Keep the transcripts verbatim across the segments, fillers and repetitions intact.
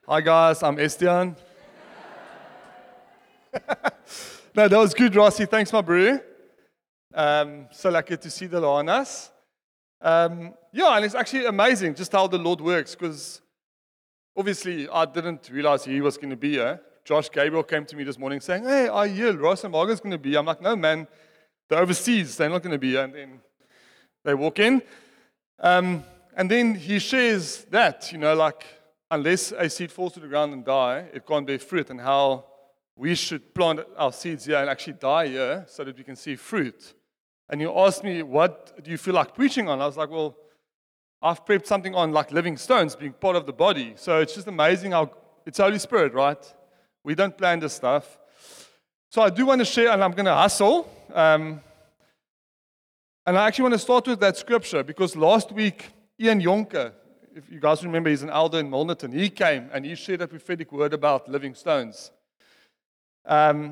Hi guys, I'm Estian. No, that was good, Rossi. Thanks, my bro. Um, so lucky to see the Lanas. Um, yeah, and it's actually amazing just how the Lord works, because obviously I didn't realize he was going to be here. Josh Gabriel came to me this morning saying, hey, I hear Ross and Margaret's going to be here. I'm like, no, man, they're overseas. They're not going to be here. And then they walk in. Um, and then he shares that, you know, like, unless a seed falls to the ground and die, it can't bear fruit, and how we should plant our seeds here and actually die here so that we can see fruit. And you asked me, what do you feel like preaching on? I was like, well, I've prepped something on like living stones being part of the body. So it's just amazing how it's Holy Spirit, right? We don't plan this stuff. So I do want to share, and I'm going to hustle. Um, and I actually want to start with that scripture, because last week, Ian Jonker, if you guys remember, he's an elder in Milnerton. He came and he shared a prophetic word about living stones. Um,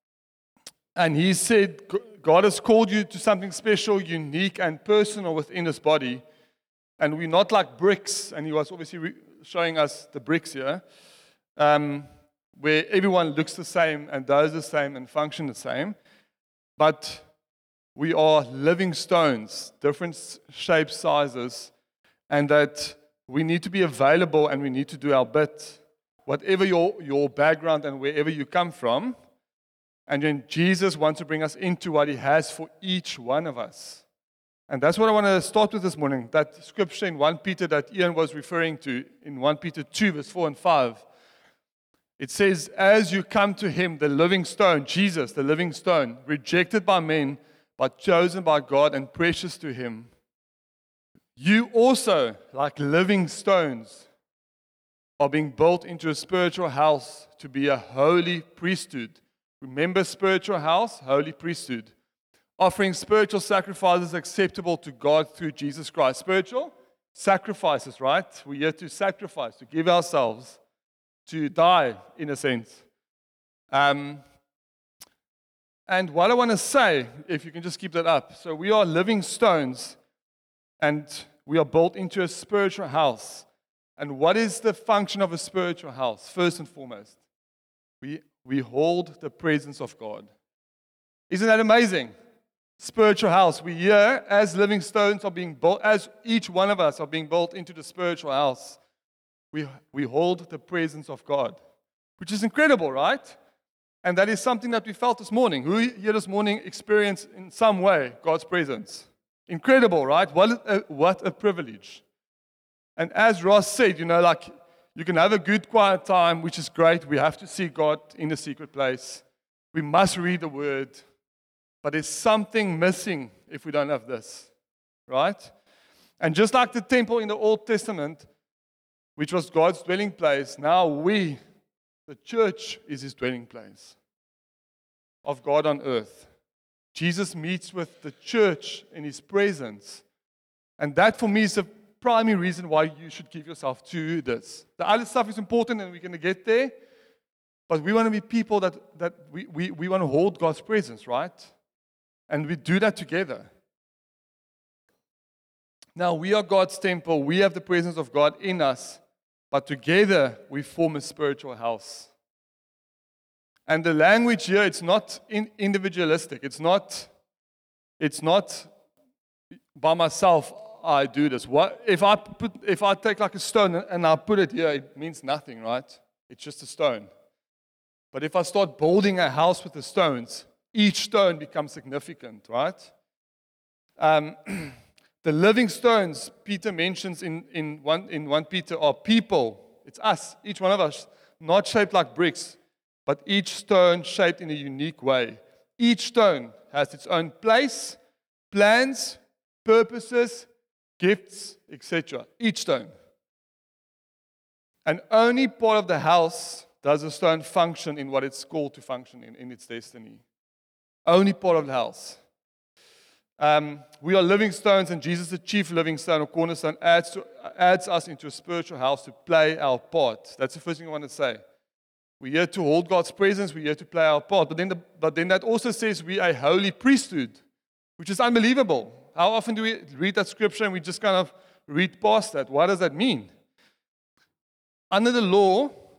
and he said, God has called you to something special, unique, and personal within this body. And we're not like bricks. And he was obviously re- showing us the bricks here, um, where everyone looks the same and does the same and function the same. But we are living stones, different shapes, sizes, and that we need to be available and we need to do our bit, whatever your, your background and wherever you come from. And then Jesus wants to bring us into what He has for each one of us. And that's what I want to start with this morning, that scripture in First Peter that Ian was referring to, in First Peter two, verse four and five. It says, as you come to Him, the living stone, Jesus, the living stone, rejected by men, but chosen by God and precious to Him, you also, like living stones, are being built into a spiritual house to be a holy priesthood. Remember, spiritual house, holy priesthood. Offering spiritual sacrifices acceptable to God through Jesus Christ. Spiritual sacrifices, right? We're here to sacrifice, to give ourselves, to die, in a sense. Um, and what I want to say, if you can just keep that up. So we are living stones, and we are built into a spiritual house. And what is the function of a spiritual house? First and foremost, we, we hold the presence of God. Isn't that amazing? Spiritual house. We here, as living stones, are being built, as each one of us are being built into the spiritual house. We, we hold the presence of God, which is incredible, right? And that is something that we felt this morning. Who here this morning experienced in some way God's presence? Incredible, right? What a, what a privilege. And as Ross said, you know, like, you can have a good quiet time, which is great. We have to see God in the secret place. We must read the Word. But there's something missing if we don't have this, right? And just like the temple in the Old Testament, which was God's dwelling place, now we, the church, is His dwelling place of God on earth. Jesus meets with the church in His presence. And that, for me, is the primary reason why you should give yourself to this. The other stuff is important, and we're going to get there. But we want to be people that, that we, we, we want to hold God's presence, right? And we do that together. Now, we are God's temple. We have the presence of God in us. But together, we form a spiritual house. And the language here, it's not in individualistic. It's not, it's not by myself, I do this. What if I put, if I take like a stone and I put it here, it means nothing, right? It's just a stone. But if I start building a house with the stones, each stone becomes significant, right? Um, the living stones Peter mentions in, in, one, in First Peter are people. It's us, each one of us, not shaped like bricks, but each stone shaped in a unique way. Each stone has its own place, plans, purposes, gifts, et cetera. Each stone. And only part of the house does a stone function in what it's called to function in, in its destiny. Only part of the house. Um, we are living stones, and Jesus, the chief living stone or cornerstone, adds, to, adds us into a spiritual house to play our part. That's the first thing I want to say. We're here to hold God's presence. We're here to play our part. But then, the, but then that also says we are a holy priesthood, which is unbelievable. How often do we read that scripture and we just kind of read past that? What does that mean? Under the law,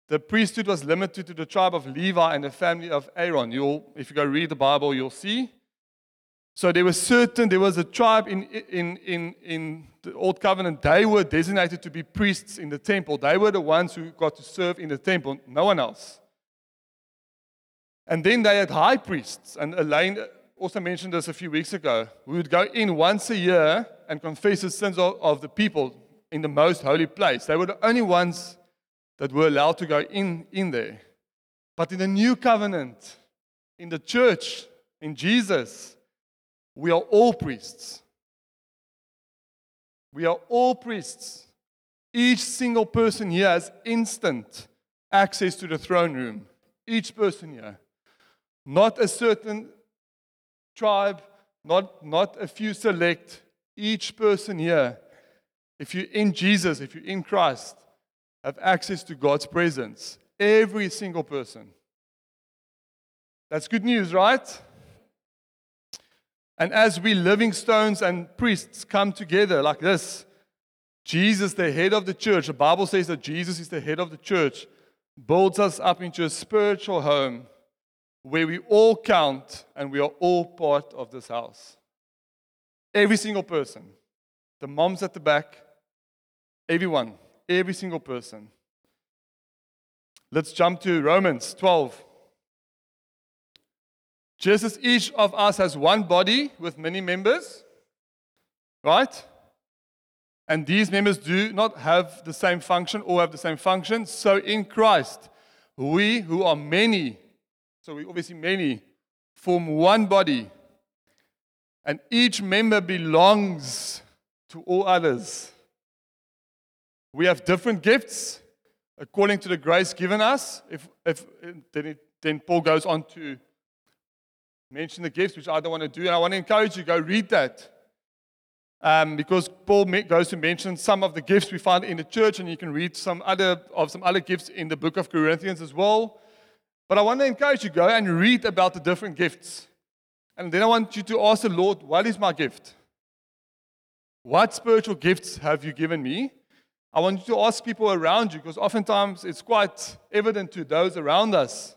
the priesthood was limited to the tribe of Levi and the family of Aaron. You'll, if you go read the Bible, you'll see. So there was certain, there was a tribe in, in, in, in the Old Covenant, they were designated to be priests in the temple. They were the ones who got to serve in the temple, no one else. And then they had high priests, and Elaine also mentioned this a few weeks ago. We would go in once a year and confess the sins of, of the people in the most holy place. They were the only ones that were allowed to go in, in there. But in the new covenant, in the church, in Jesus, we are all priests. We are all priests. Each single person here has instant access to the throne room. Each person here. Not a certain tribe, not, not a few select. Each person here, if you're in Jesus, if you're in Christ, have access to God's presence. Every single person. That's good news, right? And as we living stones and priests come together like this, Jesus, the head of the church, the Bible says that Jesus is the head of the church, builds us up into a spiritual home where we all count and we are all part of this house. Every single person. The moms at the back, everyone, every single person. Let's jump to Romans twelve. Just as each of us has one body with many members, right? And these members do not have the same function or have the same function. So in Christ, we who are many, so we obviously many, form one body. And each member belongs to all others. We have different gifts according to the grace given us. If, if then, it, then Paul goes on to mention the gifts, which I don't want to do. And I want to encourage you, go read that. Um, because Paul goes to mention some of the gifts we find in the church, and you can read some other of some other gifts in the book of Corinthians as well. But I want to encourage you, go and read about the different gifts. And then I want you to ask the Lord, what is my gift? What spiritual gifts have you given me? I want you to ask people around you, because oftentimes it's quite evident to those around us.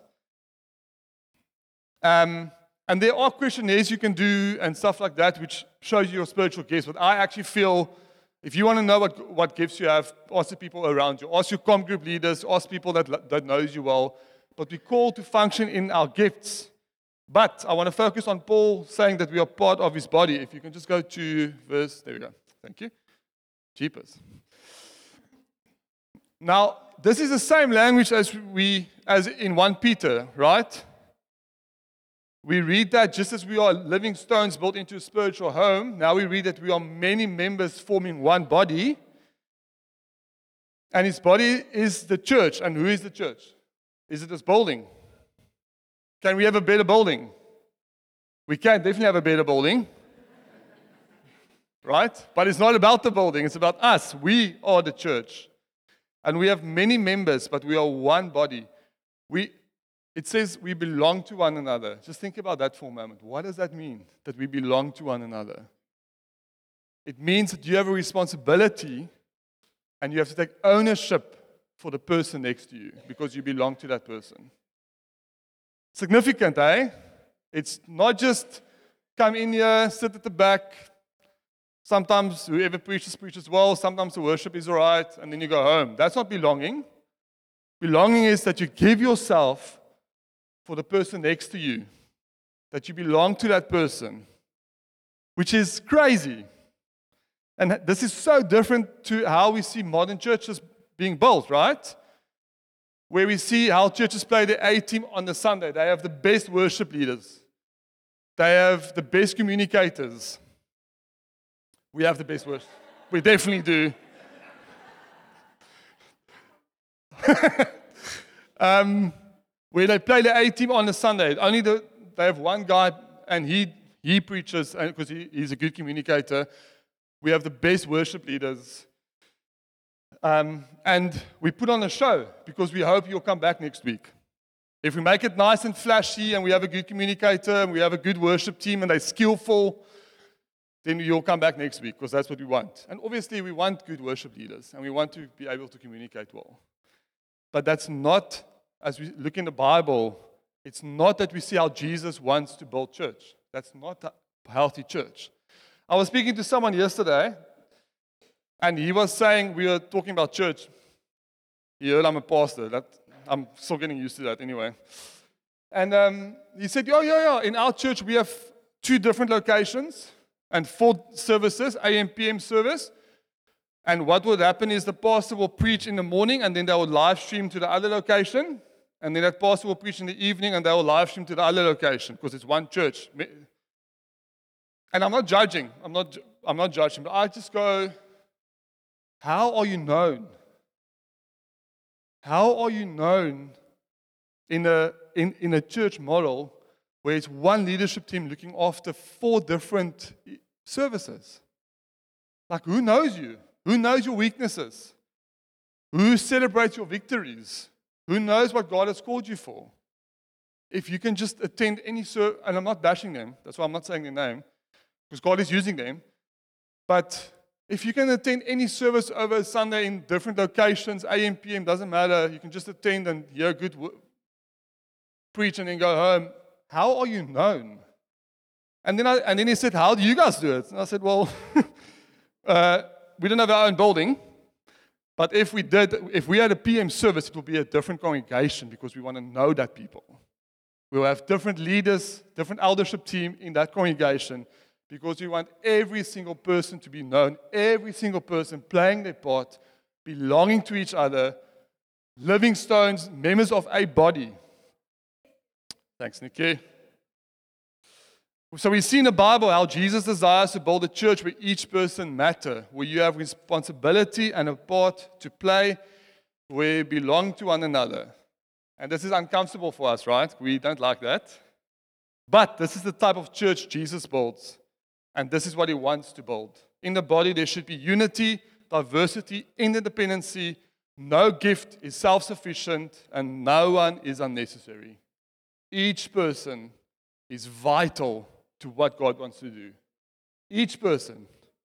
Um, and there are questionnaires you can do and stuff like that, which shows you your spiritual gifts. But I actually feel, if you want to know what, what gifts you have, ask the people around you. Ask your comm group leaders, ask people that, that knows you well. But we're called to function in our gifts. But I want to focus on Paul saying that we are part of his body. If you can just go to verse, there we go. Thank you. Jeepers. Now, this is the same language as we, as in First Peter, right? We read that just as we are living stones built into a spiritual home, now we read that we are many members forming one body. And his body is the church. And who is the church? Is it this building? Can we have a better building? We can definitely have a better building. Right? But it's not about the building, it's about us. We are the church. And we have many members, but we are one body. We, it says we belong to one another. Just think about that for a moment. What does that mean, that we belong to one another? It means that you have a responsibility and you have to take ownership for the person next to you because you belong to that person. Significant, eh? It's not just come in here, sit at the back. Sometimes whoever preaches, preaches well. Sometimes the worship is all right, and then you go home. That's not belonging. Belonging is that you give yourself for the person next to you. That you belong to that person, which is crazy. And this is so different to how we see modern churches being built, right? Where we see how churches play the A team on the Sunday. They have the best worship leaders. They have the best communicators. We have the best worship. We definitely do. um, where they play the A team on the Sunday. Only the, they have one guy, and he he preaches because he, he's a good communicator. We have the best worship leaders. Um, and we put on a show because we hope you'll come back next week. If we make it nice and flashy and we have a good communicator and we have a good worship team and they're skillful, then you'll come back next week because that's what we want. And obviously we want good worship leaders and we want to be able to communicate well. But that's not, as we look in the Bible, it's not that we see how Jesus wants to build church. That's not a healthy church. I was speaking to someone yesterday, and he was saying, we were talking about church. He heard I'm a pastor. That, I'm still getting used to that anyway. And um, he said, yeah, yeah, yeah, in our church we have two different locations and four services, A M, P M service. And what would happen is the pastor will preach in the morning, and then they will live stream to the other location. And then that pastor will preach in the evening, and they will live stream to the other location, because it's one church. And I'm not judging. I'm not, I'm not judging. But I just go, how are you known? How are you known in a, in, in a church model where it's one leadership team looking after four different services? Like, who knows you? Who knows your weaknesses? Who celebrates your victories? Who knows what God has called you for? If you can just attend any service, and I'm not bashing them, that's why I'm not saying their name, because God is using them, but if you can attend any service over a Sunday in different locations, A M, P M, doesn't matter, you can just attend and hear good wo- preach and then go home, how are you known? And then, I, and then he said, how do you guys do it? And I said, well, uh, we don't have our own building, but if we did, if we had a P M service, it would be a different congregation because we want to know that people. We'll have different leaders, different eldership team in that congregation because we want every single person to be known, every single person playing their part, belonging to each other, living stones, members of a body. Thanks, Nikki. So we see in the Bible how Jesus desires to build a church where each person matters, where you have responsibility and a part to play, where you belong to one another. And this is uncomfortable for us, right? We don't like that. But this is the type of church Jesus builds. And this is what he wants to build. In the body, there should be unity, diversity, interdependency. No gift is self-sufficient, and no one is unnecessary. Each person is vital to what God wants to do. Each person.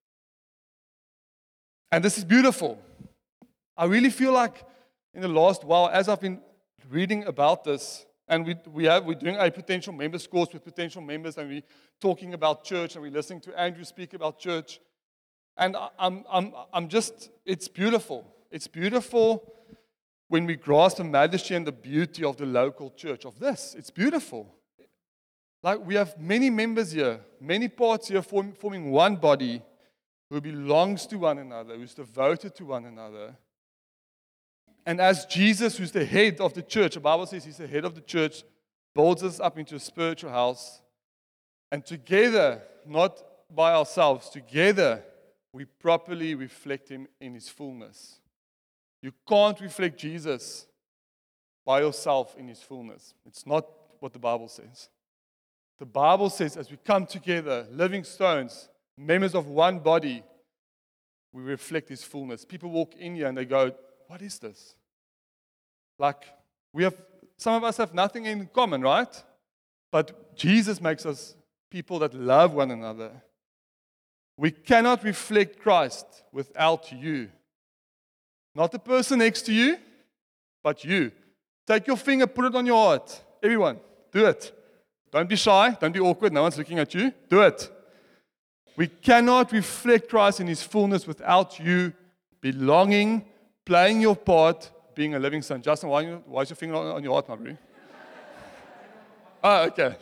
And this is beautiful. I really feel like in the last while, as I've been reading about this, and we we have we're doing a potential members course with potential members, and we're talking about church, and we're listening to Andrew speak about church. And I- I'm I'm I'm just it's beautiful. It's beautiful when we grasp the majesty and the beauty of the local church of this. It's beautiful. Like, we have many members here, many parts here form, forming one body who belongs to one another, who's devoted to one another. And as Jesus, who's the head of the church, the Bible says he's the head of the church, builds us up into a spiritual house. And together, not by ourselves, together, we properly reflect him in his fullness. You can't reflect Jesus by yourself in his fullness. It's not what the Bible says. The Bible says as we come together, living stones, members of one body, we reflect his fullness. People walk in here and they go, what is this? Like, we have, some of us have nothing in common, right? But Jesus makes us people that love one another. We cannot reflect Christ without you. Not the person next to you, but you. Take your finger, put it on your heart. Everyone, do it. Don't be shy. Don't be awkward. No one's looking at you. Do it. We cannot reflect Christ in his fullness without you belonging, playing your part, being a living son. Justin, why, you, why is your finger on, on your heart, my bro? Oh, okay.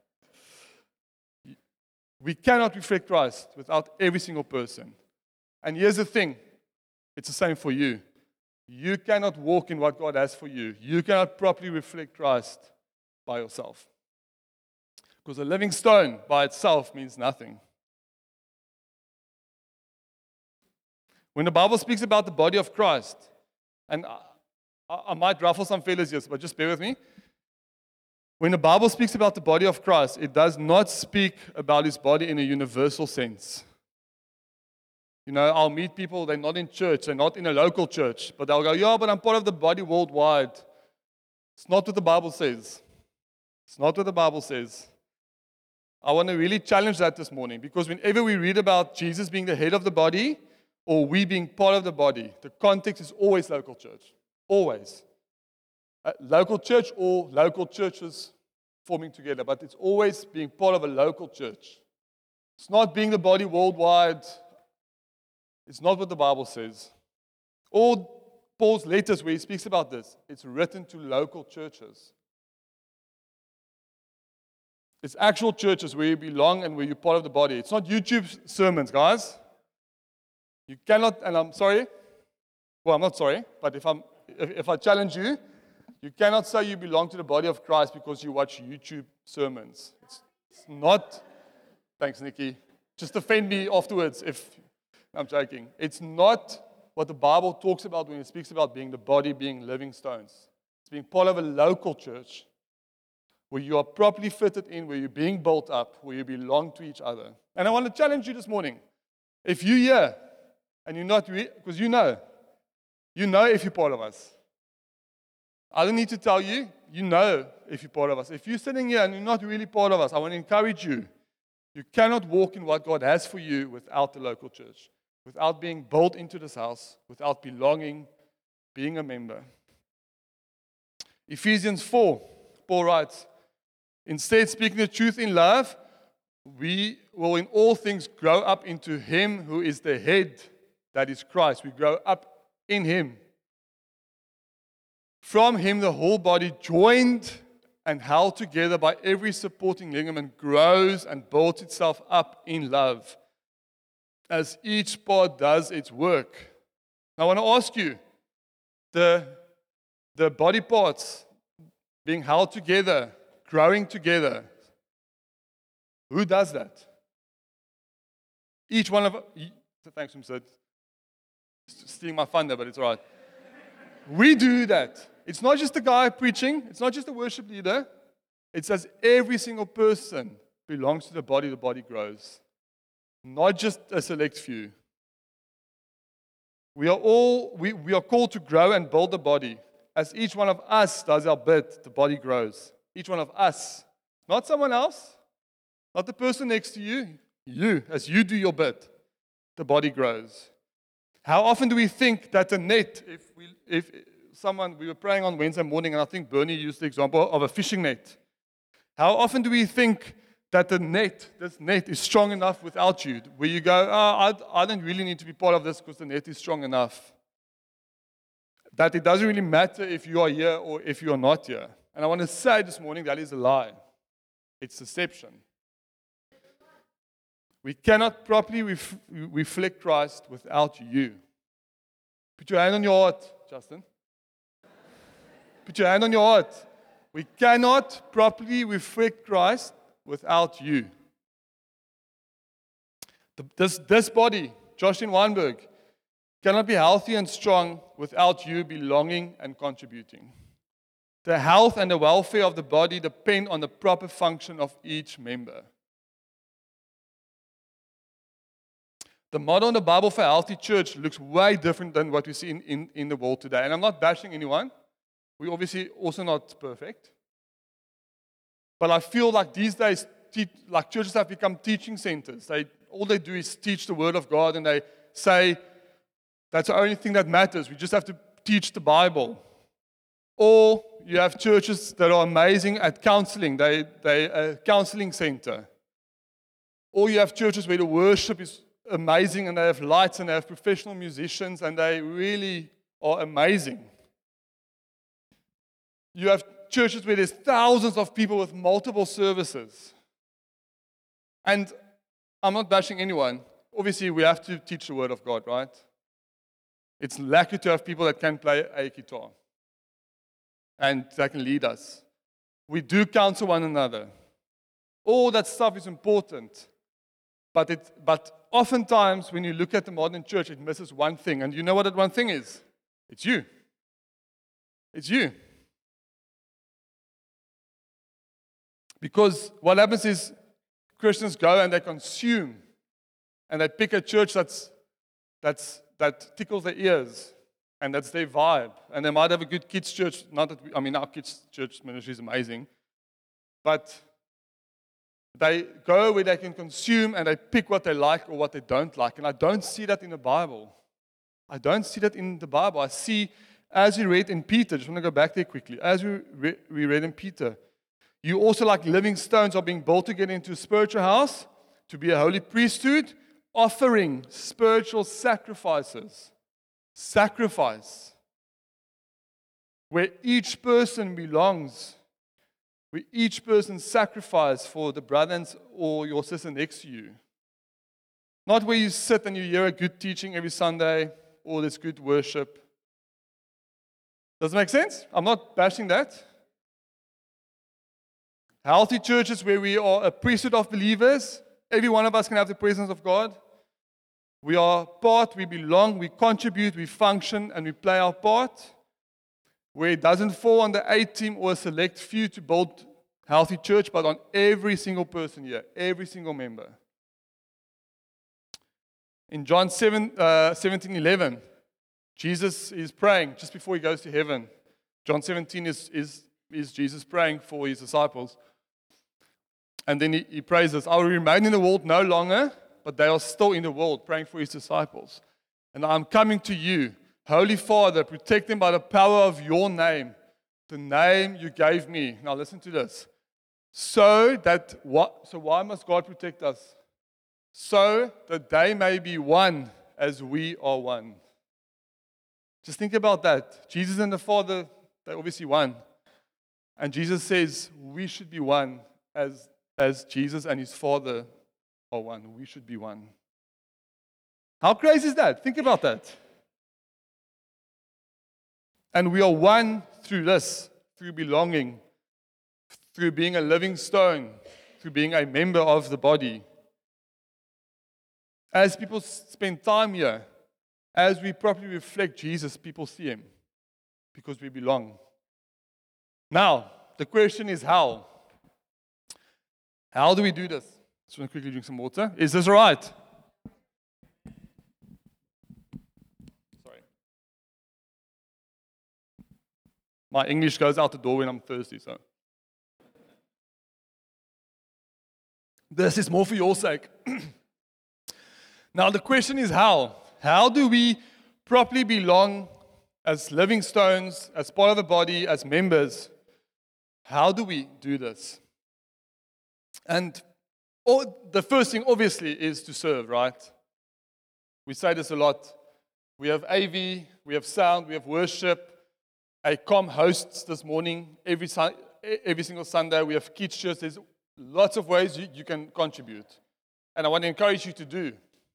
We cannot reflect Christ without every single person. And here's the thing. It's the same for you. You cannot walk in what God has for you. You cannot properly reflect Christ by yourself. Because a living stone by itself means nothing. When the Bible speaks about the body of Christ, and I, I might ruffle some feathers here, but just bear with me. When the Bible speaks about the body of Christ, it does not speak about his body in a universal sense. You know, I'll meet people, they're not in church, they're not in a local church, but they'll go, yeah, but I'm part of the body worldwide. It's not what the Bible says. It's not what the Bible says. I want to really challenge that this morning, because whenever we read about Jesus being the head of the body or we being part of the body, the context is always local church. Always. a local church or local churches forming together, but it's always being part of a local church. It's not being the body worldwide. It's not what the Bible says. All Paul's letters where he speaks about this, it's written to local churches. It's actual churches where you belong and where you're part of the body. It's not YouTube sermons, guys. You cannot, and I'm sorry, well, I'm not sorry, but if I'm if, if I challenge you, you cannot say you belong to the body of Christ because you watch YouTube sermons. It's, it's not, thanks, Nikki. Just defend me afterwards if, I'm joking. It's not what the Bible talks about when it speaks about being the body, being living stones. It's being part of a local church where you are properly fitted in, where you're being built up, where you belong to each other. And I want to challenge you this morning. If you're here and you're not, because re- you know, you know if you're part of us. I don't need to tell you, you know if you're part of us. If you're sitting here and you're not really part of us, I want to encourage you. You cannot walk in what God has for you without the local church, without being built into this house, without belonging, being a member. Ephesians four, Paul writes, instead, speaking the truth in love, we will in all things grow up into Him who is the head, that is Christ. We grow up in Him. From Him, the whole body, joined and held together by every supporting ligament, grows and builds itself up in love, as each part does its work. Now, I want to ask you, the, the body parts being held together, growing together, who does that? Each one of thanks, Sid. Stealing my thunder, but it's all right. We do that. It's not just the guy preaching. It's not just the worship leader. It says every single person belongs to the body. The body grows. Not just a select few. We are all, we, we are called to grow and build the body. As each one of us does our bit, the body grows. Each one of us. Not someone else. Not the person next to you. You. As you do your bit, the body grows. How often do we think that the net, if we, if someone, we were praying on Wednesday morning, and I think Bernie used the example of a fishing net. How often do we think that the net, this net is strong enough without you, where you go, oh, I, I don't really need to be part of this because the net is strong enough. That it doesn't really matter if you are here or if you are not here. And I want to say this morning that is a lie. It's deception. We cannot properly ref- reflect Christ without you. Put your hand on your heart, Justin. Put your hand on your heart. We cannot properly reflect Christ without you. The, this, this body, Jocelyn Weinberg, cannot be healthy and strong without you belonging and contributing. The health and the welfare of the body depend on the proper function of each member. The model in the Bible for a healthy church looks way different than what we see in, in, in the world today. And I'm not bashing anyone. We're obviously also not perfect. But I feel like these days, te- like churches have become teaching centers. They all they do is teach the Word of God, and they say that's the only thing that matters. We just have to teach the Bible. Or you have churches that are amazing at counseling. They they a counseling center. Or you have churches where the worship is amazing, and they have lights, and they have professional musicians, and they really are amazing. You have churches where there's thousands of people with multiple services. And I'm not bashing anyone. Obviously, we have to teach the Word of God, right? It's lucky to have people that can play a guitar and that can lead us. We do counsel one another. All that stuff is important. But it, but oftentimes, when you look at the modern church, it misses one thing. And you know what that one thing is? It's you. It's you. Because what happens is Christians go and they consume. And they pick a church that's, that's, that tickles their ears. And that's their vibe. And they might have a good kids' church. Not that we, I mean, our kids' church ministry is amazing. But they go where they can consume and they pick what they like or what they don't like. And I don't see that in the Bible. I don't see that in the Bible. I see as we read in Peter, just want to go back there quickly. As we, re- we read in Peter, you also, like living stones, are being built together into a spiritual house to be a holy priesthood, offering spiritual sacrifices. Sacrifice. Where each person belongs. Where each person sacrifices for the brothers or your sister next to you. Not where you sit and you hear a good teaching every Sunday or there's good worship. Does it make sense? I'm not bashing that. Healthy churches where we are a priesthood of believers. Every one of us can have the presence of God. We are part, we belong, we contribute, we function, and we play our part. Where it doesn't fall on the A team or a select few to build healthy church, but on every single person here, every single member. In John seven, uh, seventeen eleven, Jesus is praying just before he goes to heaven. John seventeen is, is, is Jesus praying for his disciples. And then he, he prays this, I will remain in the world no longer, but they are still in the world, praying for his disciples. And I'm coming to you. Holy Father, protect them by the power of your name, the name you gave me. Now listen to this. So that what? So why must God protect us? So that they may be one as we are one. Just think about that. Jesus and the Father, they're obviously one. And Jesus says we should be one as, as Jesus and his Father are one. We should be one. How crazy is that? Think about that. And we are one through this, through belonging, through being a living stone, through being a member of the body. As people spend time here, as we properly reflect Jesus, people see him because we belong. Now, the question is how? How do we do this? Just want to quickly drink some water. Is this all right? Sorry. My English goes out the door when I'm thirsty, so. This is more for your sake. Now, the question is how? How do we properly belong as living stones, as part of the body, as members? How do we do this? And all, the first thing, obviously, is to serve, right? We say this a lot. We have A V, we have sound, we have worship. A com hosts this morning, every, every single Sunday. We have kids' church. There's lots of ways you, you can contribute. And I want to encourage you to do.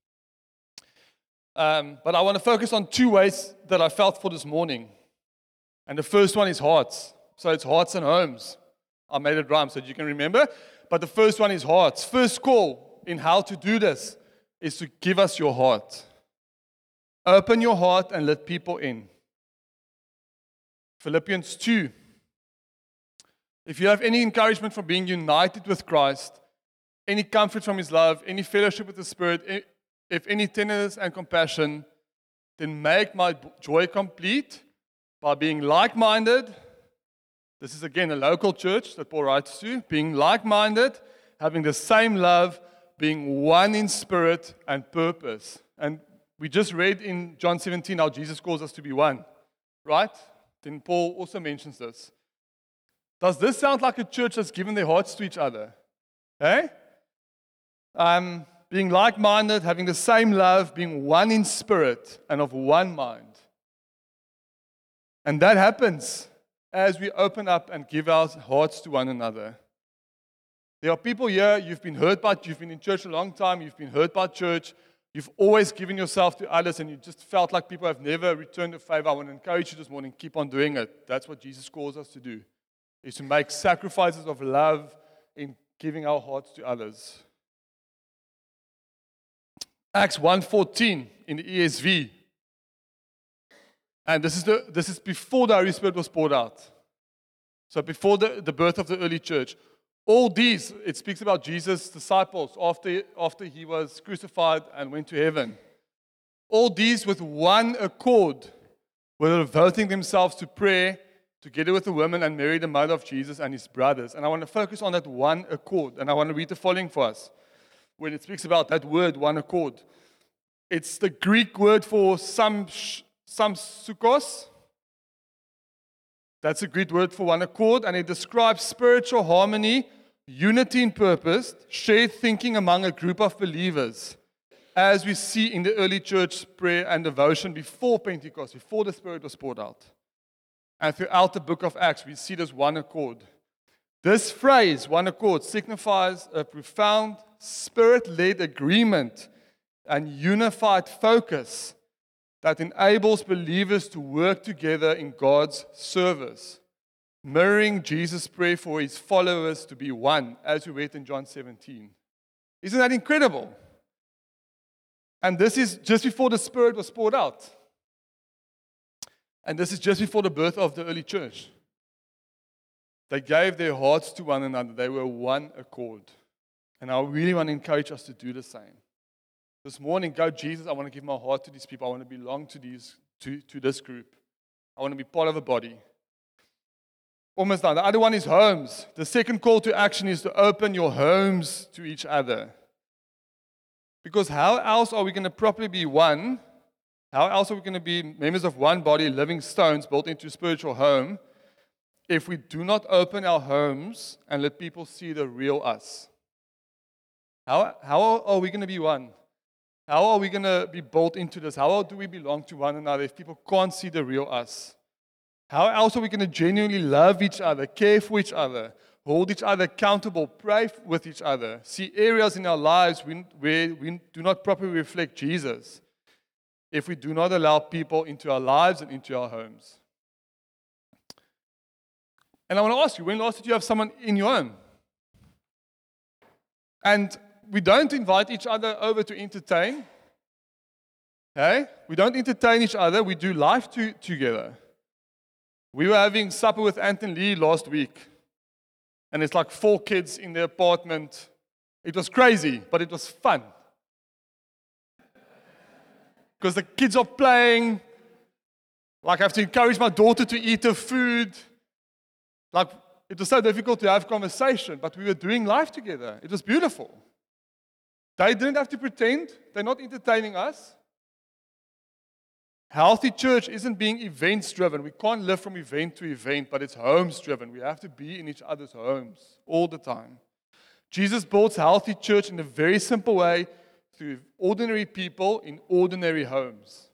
Um, but I want to focus on two ways that I felt for this morning. And the first one is hearts. So it's hearts and homes. I made it rhyme so that you can remember. But the first one is hearts. First call in how to do this is to give us your heart. Open your heart and let people in. Philippians two. If you have any encouragement from being united with Christ, any comfort from his love, any fellowship with the Spirit, if any tenderness and compassion, then make my joy complete by being like-minded. This is again a local church that Paul writes to. Being like-minded, having the same love, being one in spirit and purpose. And we just read in John seventeen how Jesus calls us to be one. Right? Then Paul also mentions this. Does this sound like a church that's given their hearts to each other? Eh? Um... Being like-minded, having the same love, being one in spirit and of one mind. And that happens as we open up and give our hearts to one another. There are people here, you've been hurt by, you've been in church a long time, you've been hurt by church, you've always given yourself to others and you just felt like people have never returned a favor. I want to encourage you this morning, keep on doing it. That's what Jesus calls us to do, is to make sacrifices of love in giving our hearts to others. Acts one fourteen in the E S V. And this is the this is before the Holy Spirit was poured out. So before the, the birth of the early church. All these, it speaks about Jesus' disciples after, after he was crucified and went to heaven. All these with one accord were devoting themselves to prayer together with the women and Mary, the mother of Jesus, and his brothers. And I want to focus on that one accord. And I want to read the following for us. When it speaks about that word, one accord. It's the Greek word for sam, samsukos. That's a Greek word for one accord, and it describes spiritual harmony, unity in purpose, shared thinking among a group of believers, as we see in the early church prayer and devotion before Pentecost, before the Spirit was poured out. And throughout the book of Acts, we see this one accord. This phrase, one accord, signifies a profound Spirit-led agreement and unified focus that enables believers to work together in God's service, mirroring Jesus' prayer for his followers to be one, as we read in John seventeen. Isn't that incredible? And this is just before the Spirit was poured out. And this is just before the birth of the early church. They gave their hearts to one another. They were one accord. And I really want to encourage us to do the same. This morning, go, Jesus, I want to give my heart to these people. I want to belong to these, to, to this group. I want to be part of a body. Almost done. The other one is homes. The second call to action is to open your homes to each other. Because how else are we going to properly be one? How else are we going to be members of one body, living stones built into a spiritual home, if we do not open our homes and let people see the real us? How, how are we going to be one? How are we going to be built into this? How do we belong to one another if people can't see the real us? How else are we going to genuinely love each other, care for each other, hold each other accountable, pray with each other, see areas in our lives where we do not properly reflect Jesus, if we do not allow people into our lives and into our homes? And I want to ask you, when last did you have someone in your home? And we don't invite each other over to entertain. Okay? We don't entertain each other. We do life to, together. We were having supper with Anthony Lee last week. And it's like four kids in the apartment. It was crazy, but it was fun. Because the kids are playing. Like I have to encourage my daughter to eat her food. Like it was so difficult to have conversation, but we were doing life together. It was beautiful. They didn't have to pretend. They're not entertaining us. Healthy church isn't being events driven. We can't live from event to event, but it's homes driven. We have to be in each other's homes all the time. Jesus builds healthy church in a very simple way through ordinary people in ordinary homes.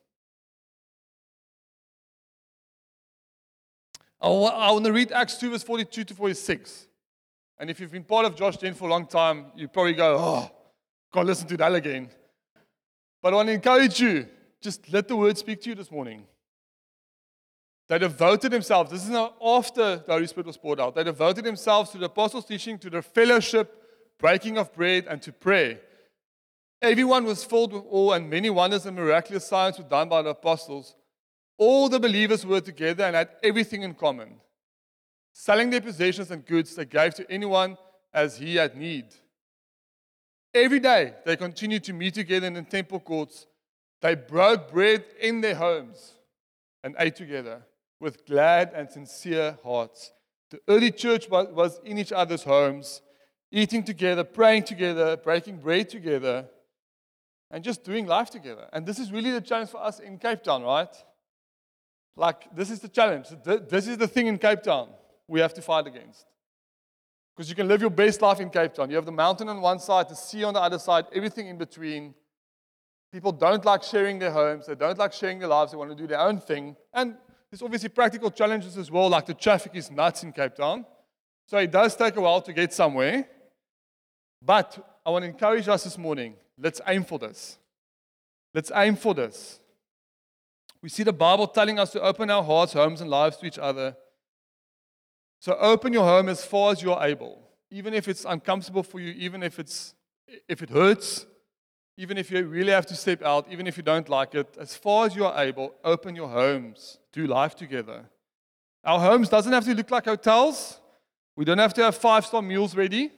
I want to read Acts two, verse forty-two to forty-six. And if you've been part of Josh Gen for a long time, you probably go, oh, can't listen to that again. But I want to encourage you, just let the word speak to you this morning. They devoted themselves. This is now after the Holy Spirit was poured out. They devoted themselves to the apostles' teaching, to the fellowship, breaking of bread, and to prayer. Everyone was filled with awe, and many wonders and miraculous signs were done by the apostles. All the believers were together and had everything in common. Selling their possessions and goods, they gave to anyone as he had need. Every day, they continued to meet together in the temple courts. They broke bread in their homes and ate together with glad and sincere hearts. The early church was in each other's homes, eating together, praying together, breaking bread together, and just doing life together. And this is really the challenge for us in Cape Town, right? Like, this is the challenge. This is the thing in Cape Town we have to fight against. Because you can live your best life in Cape Town. You have the mountain on one side, the sea on the other side, everything in between. People don't like sharing their homes. They don't like sharing their lives. They want to do their own thing. And there's obviously practical challenges as well, like the traffic is nuts in Cape Town. So it does take a while to get somewhere. But I want to encourage us this morning, let's aim for this. Let's aim for this. We see the Bible telling us to open our hearts, homes, and lives to each other. So open your home as far as you are able. Even if it's uncomfortable for you, even if it's if it hurts, even if you really have to step out, even if you don't like it, as far as you are able, open your homes. Do life together. Our homes doesn't have to look like hotels. We don't have to have five-star meals ready.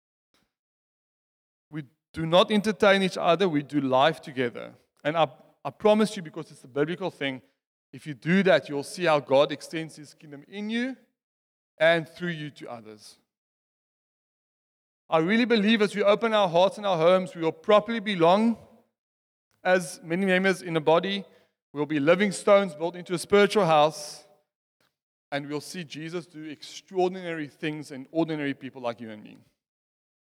We do not entertain each other. We do life together. And I, I promise you, because it's a biblical thing, if you do that, you'll see how God extends His kingdom in you and through you to others. I really believe as we open our hearts and our homes, we will properly belong as many members in a body. We will be living stones built into a spiritual house. and we'll see Jesus do extraordinary things in ordinary people like you and me.